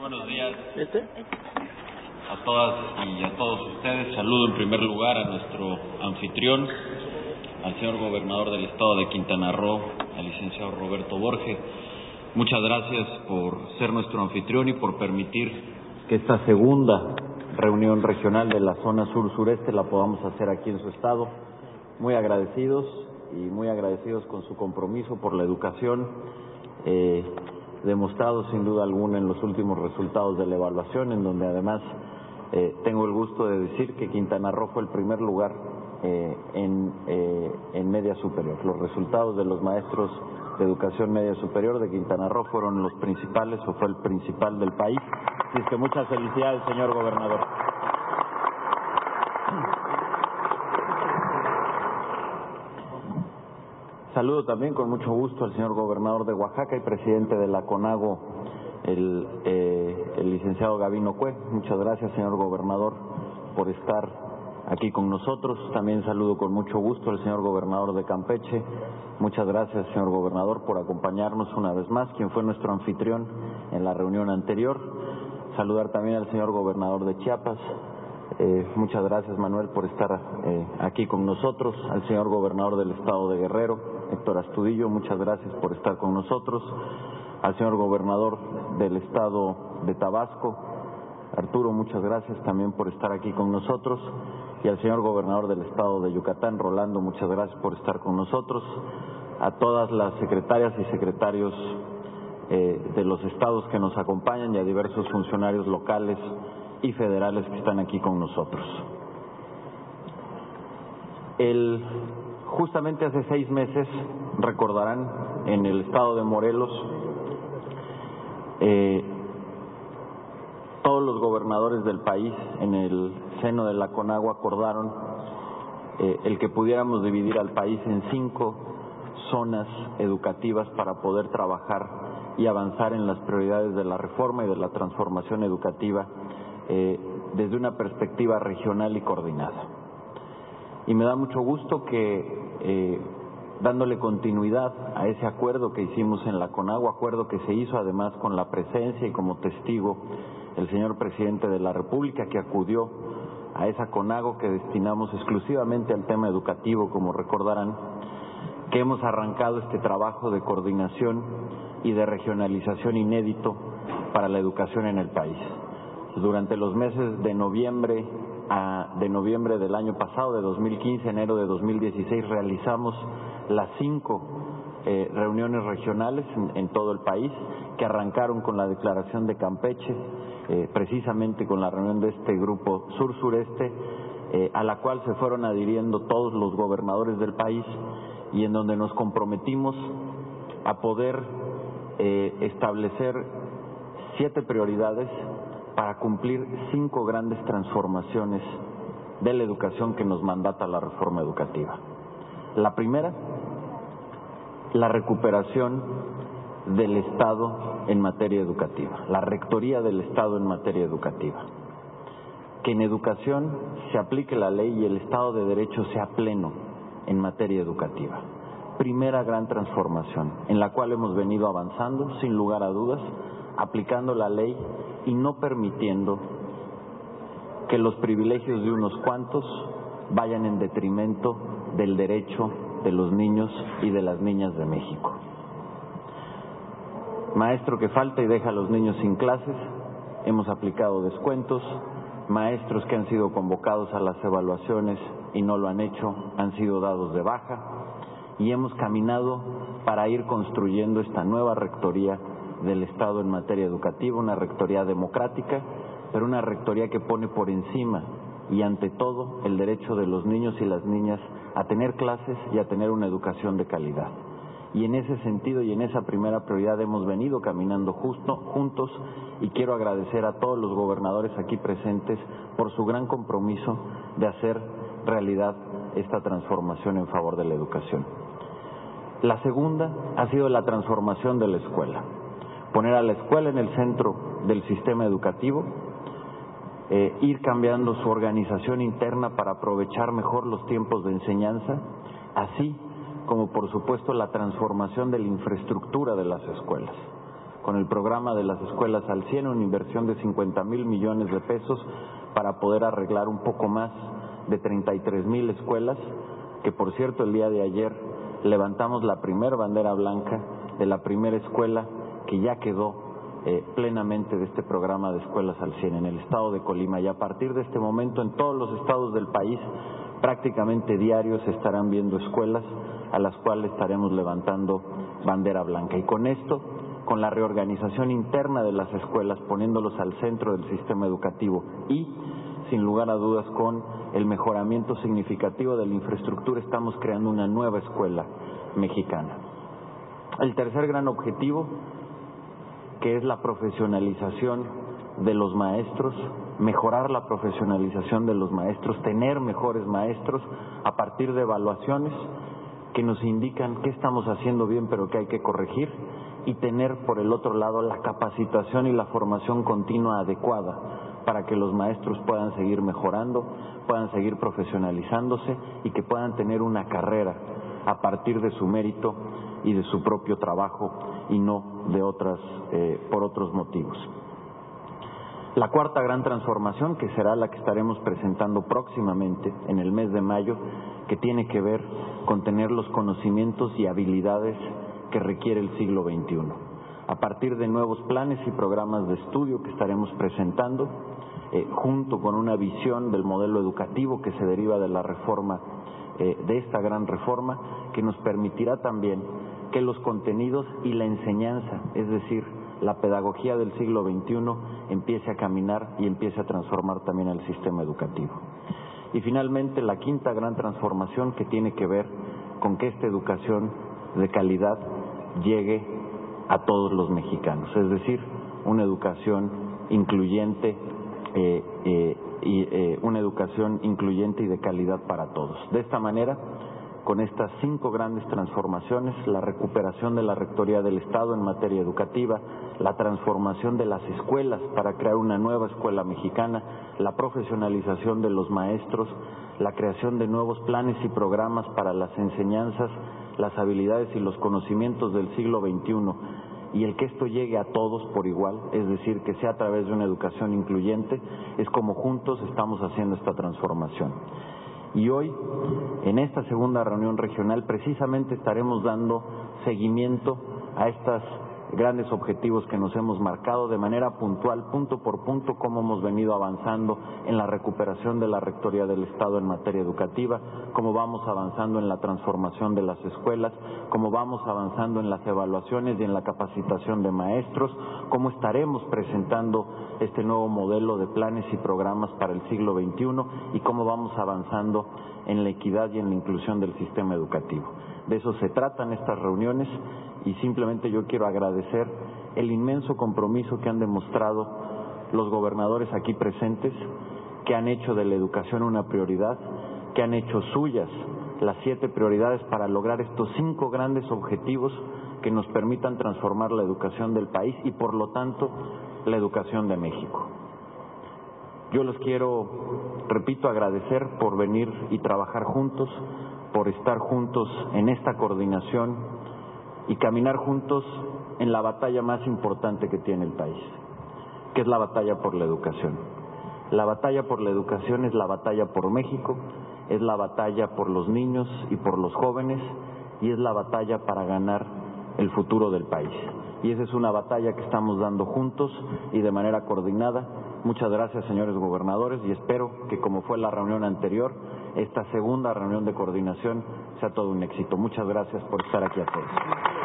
buenos días a todas y a todos ustedes. Saludo en primer lugar a nuestro anfitrión, al señor gobernador del estado de Quintana Roo, al licenciado Roberto Borge. Muchas gracias por ser nuestro anfitrión y por permitir que esta segunda reunión regional de la zona sur-sureste la podamos hacer aquí en su estado. Muy agradecidos con su compromiso por la educación, demostrado sin duda alguna en los últimos resultados de la evaluación, en donde además tengo el gusto de decir que Quintana Roo fue el primer lugar en media superior. Los resultados de los maestros de educación media superior de Quintana Roo fueron los principales, o fue el principal del país. Así es que muchas felicidades, señor gobernador. Saludo también con mucho gusto al señor gobernador de Oaxaca y presidente de la CONAGO, el licenciado Gabino Cue. Muchas gracias, señor gobernador, por estar aquí con nosotros. También saludo con mucho gusto al señor gobernador de Campeche. Muchas gracias, señor gobernador, por acompañarnos una vez más, quien fue nuestro anfitrión en la reunión anterior. Saludar también al señor gobernador de Chiapas. Muchas gracias, Manuel, por estar aquí con nosotros. Al señor gobernador del estado de Guerrero, Héctor Astudillo, muchas gracias por estar con nosotros. Al señor gobernador del estado de Tabasco, Arturo, muchas gracias también por estar aquí con nosotros. Y al señor gobernador del estado de Yucatán, Rolando, muchas gracias por estar con nosotros. A todas las secretarias y secretarios de los estados que nos acompañan y a diversos funcionarios locales y federales que están aquí con nosotros. Justamente hace 6 meses, recordarán, en el estado de Morelos, todos los gobernadores del país en el seno de la CONAGO acordaron el que pudiéramos dividir al país en 5 zonas educativas para poder trabajar y avanzar en las prioridades de la reforma y de la transformación educativa desde una perspectiva regional y coordinada. Y me da mucho gusto que dándole continuidad a ese acuerdo que hicimos en la CONAGO, acuerdo que se hizo además con la presencia y como testigo el señor presidente de la República, que acudió a esa CONAGO que destinamos exclusivamente al tema educativo, como recordarán, que hemos arrancado este trabajo de coordinación y de regionalización inédito para la educación en el país. Durante los meses de noviembre del año pasado, de 2015, enero de 2016, realizamos las 5 reuniones regionales en todo el país, que arrancaron con la declaración de Campeche, precisamente con la reunión de este grupo sur-sureste, a la cual se fueron adhiriendo todos los gobernadores del país y en donde nos comprometimos a poder establecer 7 prioridades para cumplir 5 grandes transformaciones de la educación que nos mandata la reforma educativa. La primera, la recuperación del Estado en materia educativa, la rectoría del Estado en materia educativa. Que en educación se aplique la ley y el Estado de Derecho sea pleno en materia educativa. Primera gran transformación en la cual hemos venido avanzando, sin lugar a dudas, aplicando la ley y no permitiendo que los privilegios de unos cuantos vayan en detrimento del derecho de los niños y de las niñas de México. Maestro que falta y deja a los niños sin clases, hemos aplicado descuentos. Maestros que han sido convocados a las evaluaciones y no lo han hecho, han sido dados de baja, y hemos caminado para ir construyendo esta nueva rectoría del Estado en materia educativa, una rectoría democrática, pero una rectoría que pone por encima y ante todo el derecho de los niños y las niñas a tener clases y a tener una educación de calidad. Y en ese sentido y en esa primera prioridad hemos venido caminando juntos, y quiero agradecer a todos los gobernadores aquí presentes por su gran compromiso de hacer realidad esta transformación en favor de la educación. La segunda ha sido la transformación de la escuela. Poner a la escuela en el centro del sistema educativo, ir cambiando su organización interna para aprovechar mejor los tiempos de enseñanza, así como por supuesto la transformación de la infraestructura de las escuelas. con el programa de las escuelas al 100, una inversión de 50,000 millones de pesos para poder arreglar un poco más de 33,000 escuelas, que por cierto el día de ayer levantamos la primera bandera blanca de la primera escuela que ya quedó plenamente de este programa de escuelas al 100 en el estado de Colima, y a partir de este momento en todos los estados del país prácticamente diarios se estarán viendo escuelas a las cuales estaremos levantando bandera blanca. Y con esto, con la reorganización interna de las escuelas, poniéndolos al centro del sistema educativo y, sin lugar a dudas, con el mejoramiento significativo de la infraestructura, estamos creando una nueva escuela mexicana. El tercer gran objetivo, que es la profesionalización de los maestros, mejorar la profesionalización de los maestros, tener mejores maestros a partir de evaluaciones que nos indican qué estamos haciendo bien pero que hay que corregir, y tener por el otro lado la capacitación y la formación continua adecuada para que los maestros puedan seguir mejorando, puedan seguir profesionalizándose y que puedan tener una carrera a partir de su mérito y de su propio trabajo y no de por otros motivos. La cuarta gran transformación, que será la que estaremos presentando próximamente en el mes de mayo, que tiene que ver con tener los conocimientos y habilidades que requiere el siglo XXI. A partir de nuevos planes y programas de estudio que estaremos presentando, junto con una visión del modelo educativo que se deriva de la reforma, de esta gran reforma, que nos permitirá también que los contenidos y la enseñanza, es decir, la pedagogía del siglo XXI, empiece a caminar y empiece a transformar también el sistema educativo. Y finalmente, la quinta gran transformación, que tiene que ver con que esta educación de calidad llegue a todos los mexicanos, es decir, una educación incluyente y de calidad para todos. De esta manera, con estas 5 grandes transformaciones, la recuperación de la Rectoría del Estado en materia educativa, la transformación de las escuelas para crear una nueva escuela mexicana, la profesionalización de los maestros, la creación de nuevos planes y programas para las enseñanzas, las habilidades y los conocimientos del siglo XXI, y el que esto llegue a todos por igual, es decir, que sea a través de una educación incluyente, es como juntos estamos haciendo esta transformación. Y hoy, en esta segunda reunión regional, precisamente estaremos dando seguimiento a estos grandes objetivos que nos hemos marcado de manera puntual, punto por punto, cómo hemos venido avanzando en la recuperación de la Rectoría del Estado en materia educativa, cómo vamos avanzando en la transformación de las escuelas, cómo vamos avanzando en las evaluaciones y en la capacitación de maestros, cómo estaremos presentando este nuevo modelo de planes y programas para el siglo XXI y cómo vamos avanzando en la equidad y en la inclusión del sistema educativo. De eso se tratan estas reuniones, y simplemente yo quiero agradecer el inmenso compromiso que han demostrado los gobernadores aquí presentes, que han hecho de la educación una prioridad, que han hecho suyas las 7 prioridades para lograr estos 5 grandes objetivos que nos permitan transformar la educación del país y, por lo tanto, la educación de México. Yo los quiero, repito, agradecer por venir y trabajar juntos, por estar juntos en esta coordinación y caminar juntos en la batalla más importante que tiene el país, que es la batalla por la educación. La batalla por la educación es la batalla por México, es la batalla por los niños y por los jóvenes, y es la batalla para ganar el futuro del país. Y esa es una batalla que estamos dando juntos y de manera coordinada. Muchas gracias, señores gobernadores, y espero que, como fue la reunión anterior, esta segunda reunión de coordinación sea todo un éxito. Muchas gracias por estar aquí a todos.